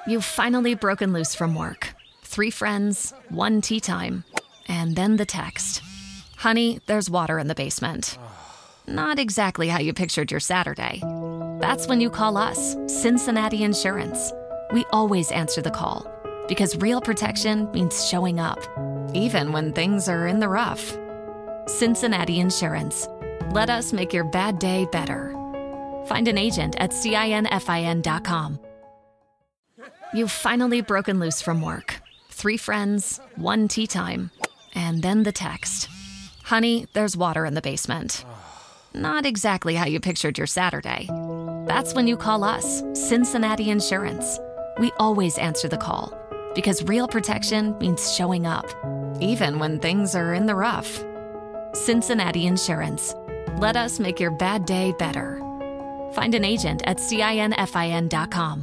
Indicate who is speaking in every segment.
Speaker 1: You've finally broken loose from work. 3 friends, 1 tea time, and then the text. Honey, there's water in the basement. Not exactly how you pictured your Saturday. That's when you call us, Cincinnati Insurance. We always answer the call because real protection means showing up, even when things are in the rough. Cincinnati Insurance. Let us make your bad day better. Find an agent at CINFIN.com. You've finally broken loose from work. 3 friends, 1 tea time, and then the text. Honey, there's water in the basement. Not exactly how you pictured your Saturday. That's when you call us, Cincinnati Insurance. We always answer the call because real protection means showing up, even when things are in the rough. Cincinnati Insurance. Let us make your bad day better. Find an agent at CINFIN.com.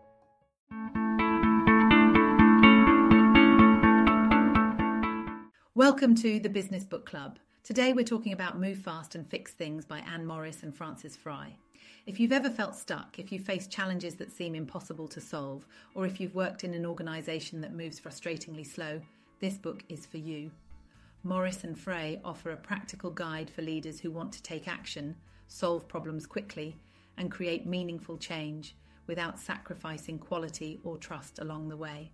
Speaker 2: Welcome to the Business Book Club. Today we're talking about Move Fast and Fix Things by Anne Morris and Frances Frei. If you've ever felt stuck, if you've faced challenges that seem impossible to solve, or if you've worked in an organisation that moves frustratingly slow, this book is for you. Morris and Frei offer a practical guide for leaders who want to take action, solve problems quickly, and create meaningful change without sacrificing quality or trust along the way.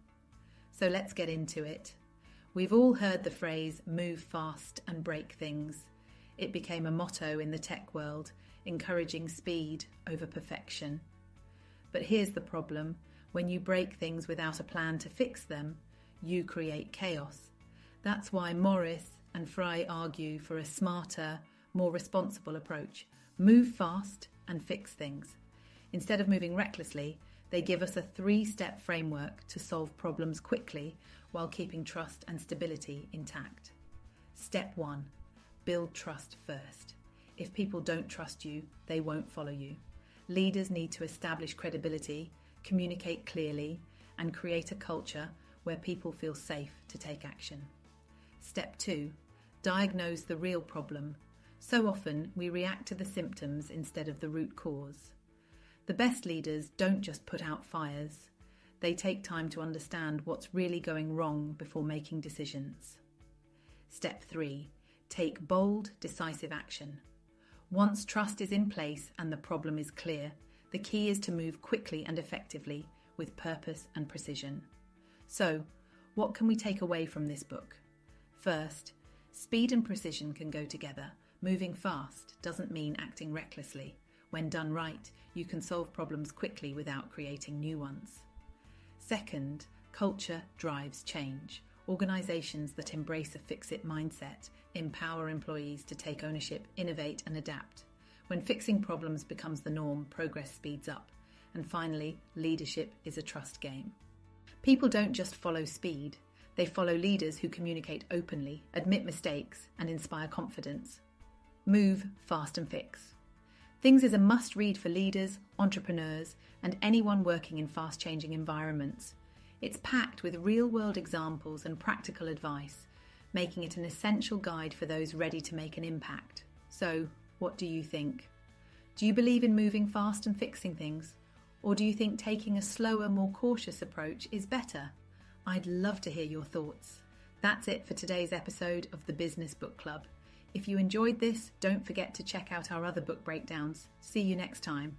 Speaker 2: So let's get into it. We've all heard the phrase, move fast and break things. It became a motto in the tech world, encouraging speed over perfection. But here's the problem. When you break things without a plan to fix them, you create chaos. That's why Morris and Frei argue for a smarter, more responsible approach. Move fast and fix things. Instead of moving recklessly, they give us a 3-step framework to solve problems quickly while keeping trust and stability intact. Step 1. Build trust first. If people don't trust you, they won't follow you. Leaders need to establish credibility, communicate clearly, and create a culture where people feel safe to take action. Step 2. Diagnose the real problem. So often we react to the symptoms instead of the root cause. The best leaders don't just put out fires. They take time to understand what's really going wrong before making decisions. Step 3. Take bold, decisive action. Once trust is in place and the problem is clear, the key is to move quickly and effectively with purpose and precision. So, what can we take away from this book? First, speed and precision can go together. Moving fast doesn't mean acting recklessly. When done right, you can solve problems quickly without creating new ones. Second, culture drives change. Organisations that embrace a fix-it mindset empower employees to take ownership, innovate and adapt. When fixing problems becomes the norm, progress speeds up. And finally, leadership is a trust game. People don't just follow speed. They follow leaders who communicate openly, admit mistakes and inspire confidence. Move fast and fix. Things is a must-read for leaders, entrepreneurs, and anyone working in fast-changing environments. It's packed with real-world examples and practical advice, making it an essential guide for those ready to make an impact. So, what do you think? Do you believe in moving fast and fixing things? Or do you think taking a slower, more cautious approach is better? I'd love to hear your thoughts. That's it for today's episode of the Business Book Club. If you enjoyed this, don't forget to check out our other book breakdowns. See you next time.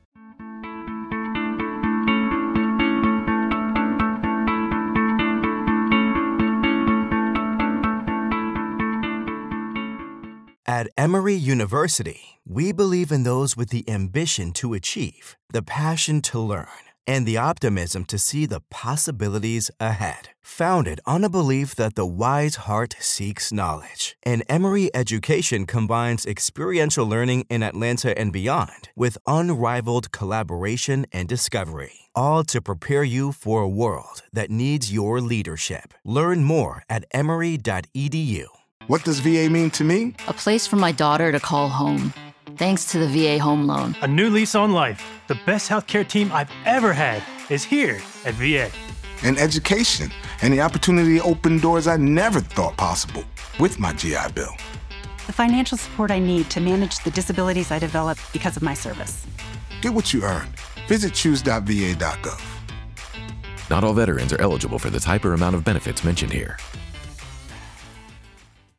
Speaker 3: At Emory University, we believe in those with the ambition to achieve, the passion to learn, and the optimism to see the possibilities ahead. Founded on a belief that the wise heart seeks knowledge, and Emory education combines experiential learning in Atlanta and beyond with unrivaled collaboration and discovery, all to prepare you for a world that needs your leadership. Learn more at emory.edu.
Speaker 4: What does VA mean to me?
Speaker 5: A place for my daughter to call home. Thanks to the VA Home Loan.
Speaker 6: A new lease on life. The best healthcare team I've ever had is here at VA.
Speaker 4: And education, and the opportunity to open doors I never thought possible with my GI Bill.
Speaker 7: The financial support I need to manage the disabilities I developed because of my service.
Speaker 4: Get what you earned. Visit choose.va.gov.
Speaker 8: Not all veterans are eligible for the type or amount of benefits mentioned here.